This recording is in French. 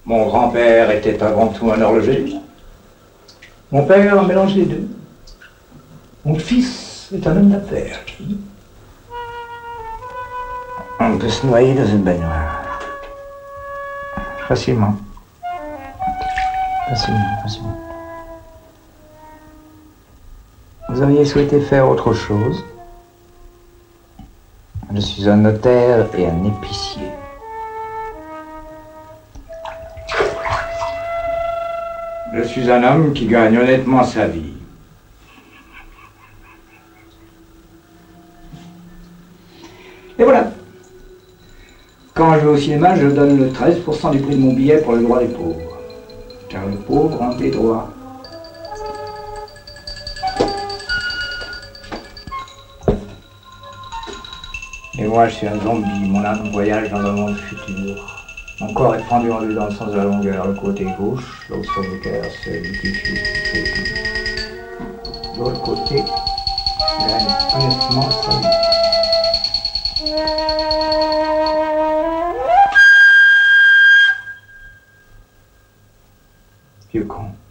Mon grand-père était avant tout un horloger. Mon père a mélangé les deux. Mon fils est un homme d'affaires. On peut se noyer dans une baignoire. Facilement. Facilement. Vous auriez souhaité faire autre chose? Je suis un notaire et un épicier. Je suis un homme qui gagne honnêtement sa vie. Et voilà. Quand je vais au cinéma, je donne le 13% du prix de mon billet pour le droit des pauvres. Car les pauvres ont des droits. Et moi, je suis un zombie. Mon âme voyage dans un monde futur. Mon corps est fendu en deux dans le sens de la longueur. Le côté gauche, l'autre sur le cœur, c'est lui qui fuit. L'autre côté gagne honnêtement sa vie. Vieux con.